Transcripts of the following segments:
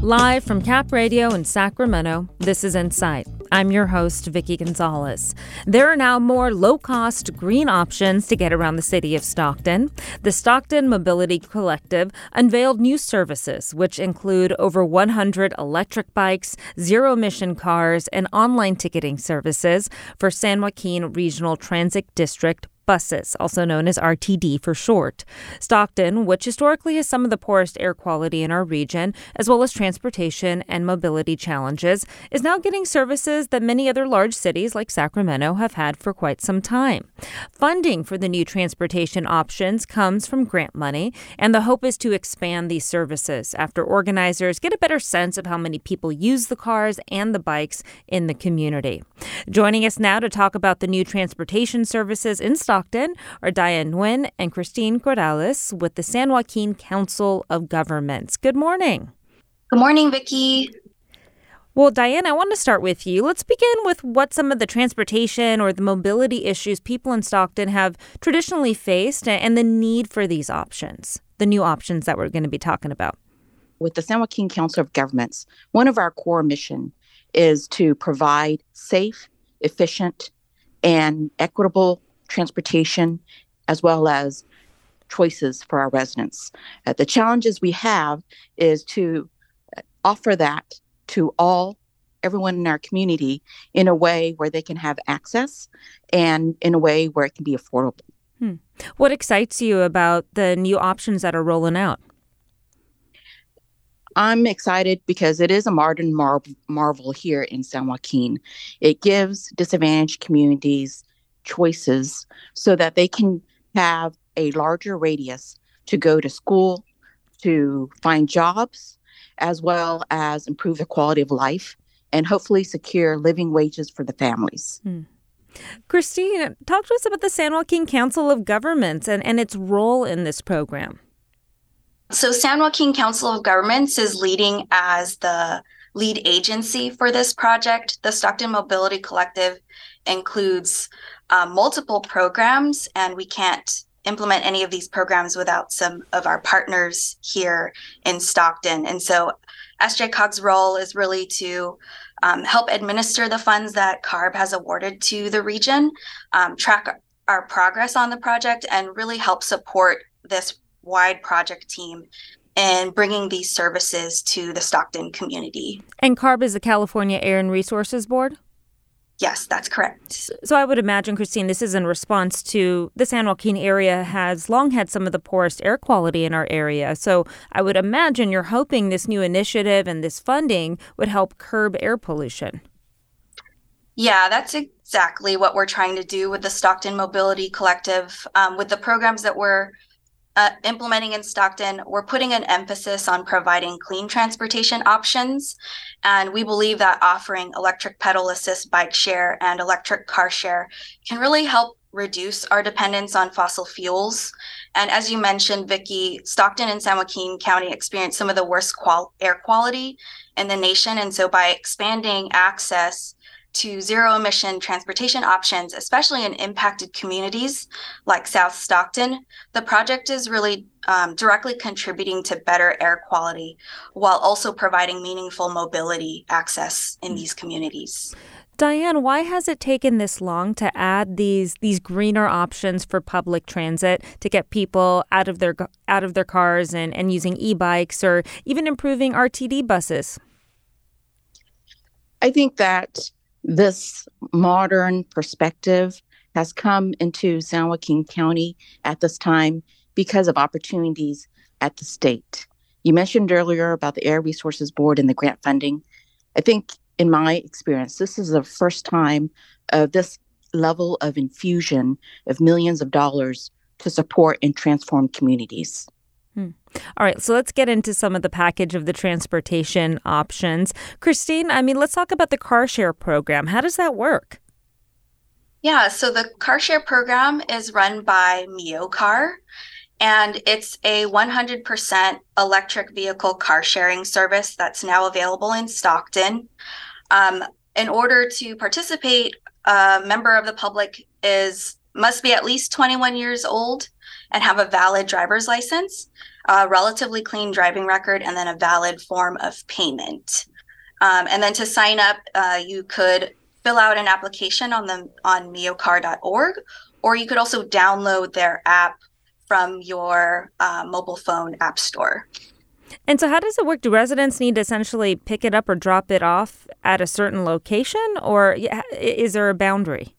Live from Cap Radio in Sacramento, this is Insight. I'm your host, Vicki Gonzalez. There are now more low-cost green options to get around the city of Stockton. The Stockton Mobility Collective unveiled new services, which include over 100 electric bikes, zero-emission cars, and online ticketing services for San Joaquin Regional Transit District buses, also known as RTD for short. Stockton, which historically has some of the poorest air quality in our region, as well as transportation and mobility challenges, is now getting services that many other large cities like Sacramento have had for quite some time. Funding for the new transportation options comes from grant money, and the hope is to expand these services after organizers get a better sense of how many people use the cars and the bikes in the community. Joining us now to talk about the new transportation services in Stockton are Diane Nguyen and Christine Corrales with the San Joaquin Council of Governments. Good morning. Good morning, Vicki. Well, Diane, I want to start with you. Let's begin with what some of the transportation or the mobility issues people in Stockton have traditionally faced and the need for these options, the new options that we're going to be talking about. With the San Joaquin Council of Governments, one of our core mission is to provide safe, efficient, and equitable transportation, as well as choices for our residents. The challenges we have is to offer that to everyone in our community in a way where they can have access and in a way where it can be affordable. What excites you about the new options that are rolling out? I'm excited because it is a modern marvel here in San Joaquin. It gives disadvantaged communities choices so that they can have a larger radius to go to school, to find jobs, as well as improve the quality of life and hopefully secure living wages for the families. Christine, talk to us about the San Joaquin Council of Governments and its role in this program. So San Joaquin Council of Governments is leading as the lead agency for this project. The Stockton Mobility Collective includes multiple programs, and we can't implement any of these programs without some of our partners here in Stockton. And so SJCOG's role is really to help administer the funds that CARB has awarded to the region, track our progress on the project, and really help support this wide project team in bringing these services to the Stockton community. And CARB is the California Air and Resources Board? Yes, that's correct. So I would imagine, Christine, this is in response to the San Joaquin area has long had some of the poorest air quality in our area. So I would imagine you're hoping this new initiative and this funding would help curb air pollution. Yeah, that's exactly what we're trying to do with the Stockton Mobility Collective. With the programs that we're implementing in Stockton, we're putting an emphasis on providing clean transportation options. And we believe that offering electric pedal assist bike share and electric car share can really help reduce our dependence on fossil fuels. And as you mentioned, Vicki, Stockton and San Joaquin County experience some of the worst air quality in the nation. And so by expanding access to zero-emission transportation options, especially in impacted communities like South Stockton, the project is really directly contributing to better air quality while also providing meaningful mobility access in these communities. Diane, why has it taken this long to add these greener options for public transit to get people out of their cars and using e-bikes or even improving RTD buses? I think that this modern perspective has come into San Joaquin County at this time because of opportunities at the state. You mentioned earlier about the Air Resources Board and the grant funding. I think in my experience, this is the first time of this level of infusion of millions of dollars to support and transform communities. All right, so let's get into some of the package of the transportation options. Christine, let's talk about the car share program. How does that work? Yeah, so the car share program is run by MioCar, and it's a 100% electric vehicle car sharing service that's now available in Stockton. In order to participate, a member of the public must be at least 21 years old and have a valid driver's license, a relatively clean driving record, and then a valid form of payment. And then to sign up, you could fill out an application on meocar.org, or you could also download their app from your mobile phone app store. And so how does it work? Do residents need to essentially pick it up or drop it off at a certain location, or is there a boundary?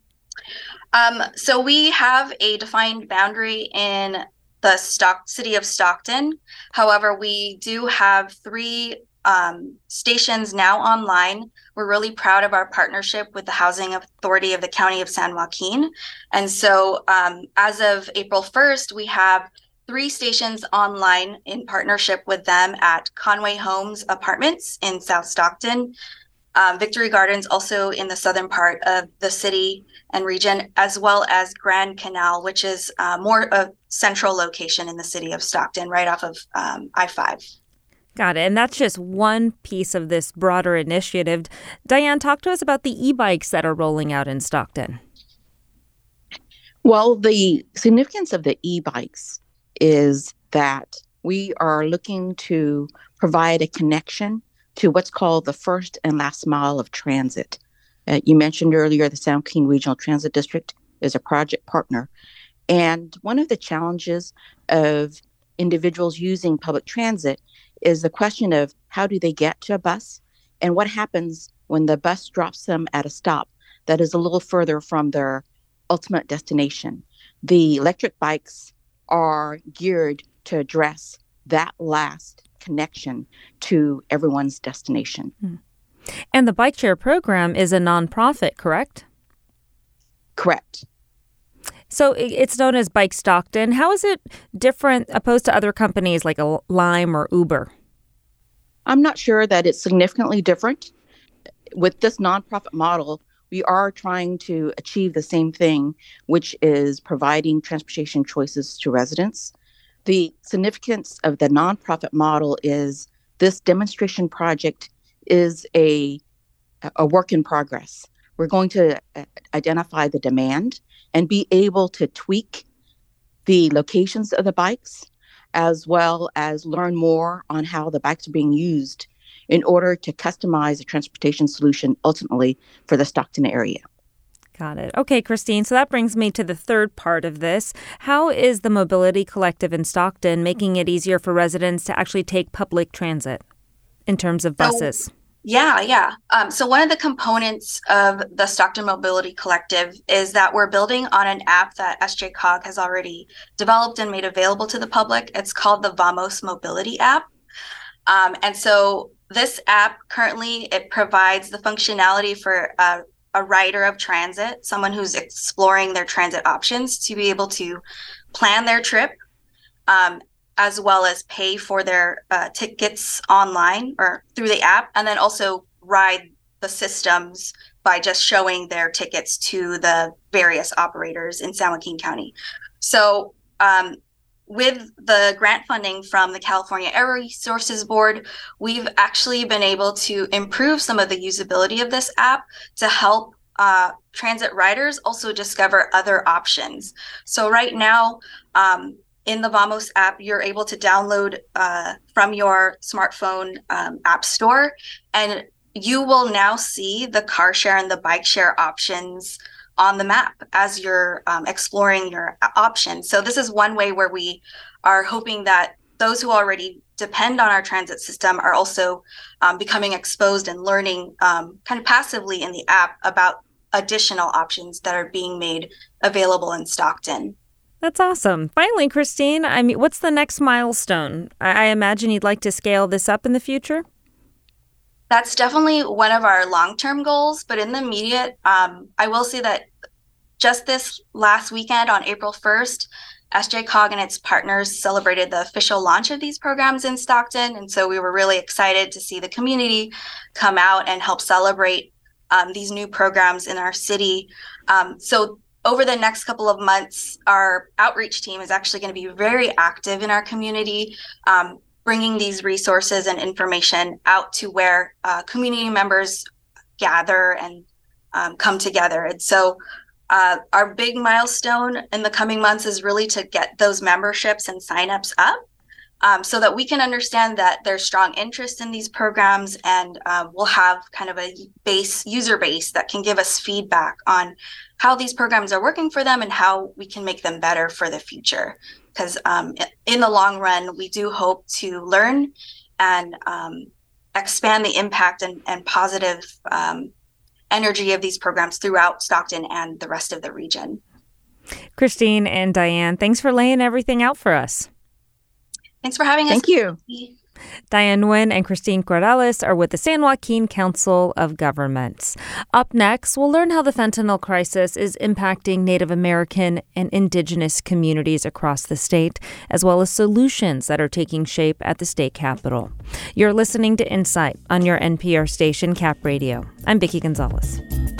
So we have a defined boundary in the city of Stockton. However, we do have 3 stations now online. We're really proud of our partnership with the Housing Authority of the County of San Joaquin. And so as of April 1st, we have 3 stations online in partnership with them at Conway Homes Apartments in South Stockton, Victory Gardens also in the southern part of the city and region, as well as Grand Canal, which is more a central location in the city of Stockton, right off of I-5. Got it. And that's just one piece of this broader initiative. Diane, talk to us about the e-bikes that are rolling out in Stockton. Well, the significance of the e-bikes is that we are looking to provide a connection to what's called the first and last mile of transit. You mentioned earlier the San Joaquin Regional Transit District is a project partner. And one of the challenges of individuals using public transit is the question of how do they get to a bus and what happens when the bus drops them at a stop that is a little further from their ultimate destination. The electric bikes are geared to address that last connection to everyone's destination. And the bike share program is a nonprofit, correct? Correct. So it's known as Bike Stockton. How is it different opposed to other companies like a Lime or Uber? I'm not sure that it's significantly different. With this nonprofit model, we are trying to achieve the same thing, which is providing transportation choices to residents. The significance of the nonprofit model is this demonstration project is a work in progress. We're going to identify the demand and be able to tweak the locations of the bikes, as well as learn more on how the bikes are being used in order to customize a transportation solution ultimately for the Stockton area. Got it. Okay, Christine, so that brings me to the third part of this. How is the Mobility Collective in Stockton making it easier for residents to actually take public transit in terms of buses? Yeah. So one of the components of the Stockton Mobility Collective is that we're building on an app that SJCOG has already developed and made available to the public. It's called the Vamos Mobility app. And so this app currently, it provides the functionality for a rider of transit, someone who's exploring their transit options, to be able to plan their trip, as well as pay for their tickets online or through the app, and then also ride the systems by just showing their tickets to the various operators in San Joaquin County. So with the grant funding from the California Air Resources Board, we've actually been able to improve some of the usability of this app to help transit riders also discover other options. So right now, in the Vamos app, you're able to download from your smartphone app store, and you will now see the car share and the bike share options on the map as you're exploring your options. So this is one way where we are hoping that those who already depend on our transit system are also becoming exposed and learning kind of passively in the app about additional options that are being made available in Stockton. That's awesome. Finally, Christine, what's the next milestone? I imagine you'd like to scale this up in the future? That's definitely one of our long-term goals, but in the immediate, I will say that just this last weekend on April 1st, SJCOG and its partners celebrated the official launch of these programs in Stockton. And so we were really excited to see the community come out and help celebrate these new programs in our city. So over the next couple of months, our outreach team is actually going to be very active in our community, bringing these resources and information out to where community members gather and come together. And so Our big milestone in the coming months is really to get those memberships and signups up so that we can understand that there's strong interest in these programs, and we'll have kind of a user base that can give us feedback on how these programs are working for them and how we can make them better for the future. Because in the long run, we do hope to learn and expand the impact and positive energy of these programs throughout Stockton and the rest of the region. Christine and Diane, thanks for laying everything out for us. Thanks for having us. Thank you. Diane Nguyen and Christine Corrales are with the San Joaquin Council of Governments. Up next, we'll learn how the fentanyl crisis is impacting Native American and Indigenous communities across the state, as well as solutions that are taking shape at the state capitol. You're listening to Insight on your NPR station, Cap Radio. I'm Vicki Gonzalez.